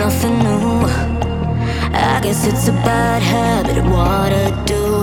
nothing new. I guess it's a bad habit, what to do.